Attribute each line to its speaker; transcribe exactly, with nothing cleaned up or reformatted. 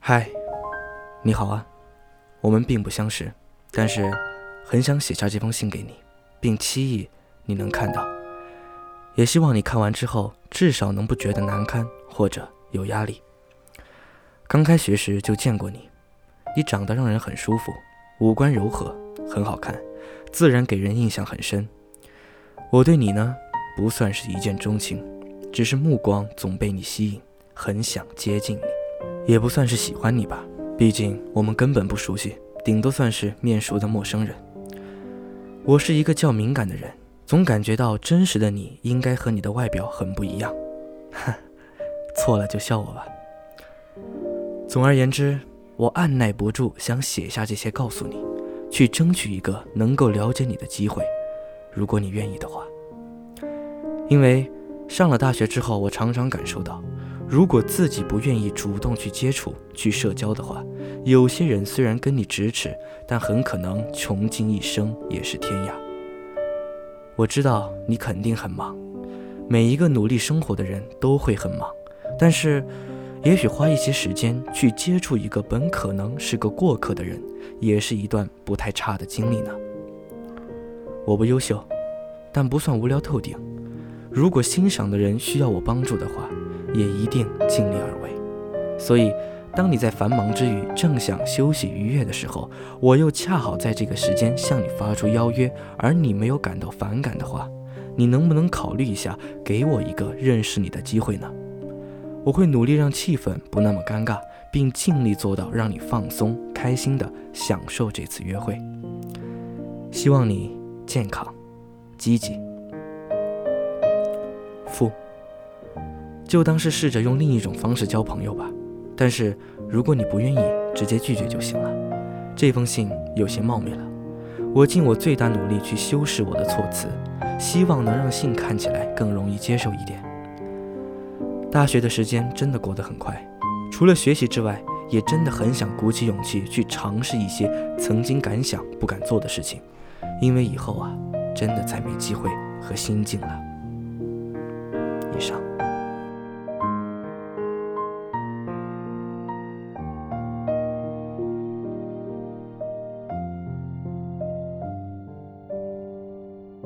Speaker 1: 嗨，你好啊，我们并不相识，但是很想写下这封信给你，并期意你能看到，也希望你看完之后至少能不觉得难堪或者有压力。刚开学时就见过你，你长得让人很舒服，五官柔和，很好看，自然给人印象很深。我对你呢，不算是一见钟情，只是目光总被你吸引，很想接近你。也不算是喜欢你吧，毕竟我们根本不熟悉，顶多算是面熟的陌生人。我是一个较敏感的人，总感觉到真实的你应该和你的外表很不一样。哼，错了就笑我吧。总而言之，我按耐不住想写下这些告诉你，去争取一个能够了解你的机会，如果你愿意的话。因为上了大学之后，我常常感受到，如果自己不愿意主动去接触、去社交的话，有些人虽然跟你咫尺，但很可能穷尽一生也是天涯。我知道你肯定很忙，每一个努力生活的人都会很忙，但是也许花一些时间去接触一个本可能是个过客的人，也是一段不太差的经历呢。我不优秀，但不算无聊透顶。如果欣赏的人需要我帮助的话，也一定尽力而为。所以当你在繁忙之余正想休息愉悦的时候，我又恰好在这个时间向你发出邀约，而你没有感到反感的话，你能不能考虑一下给我一个认识你的机会呢？我会努力让气氛不那么尴尬，并尽力做到让你放松开心地享受这次约会。希望你健康积极。父，就当是试着用另一种方式交朋友吧，但是如果你不愿意，直接拒绝就行了。这封信有些冒昧了，我尽我最大努力去修饰我的措辞，希望能让信看起来更容易接受一点。大学的时间真的过得很快，除了学习之外，也真的很想鼓起勇气去尝试一些曾经敢想不敢做的事情，因为以后啊，真的再没机会和心境了。以上。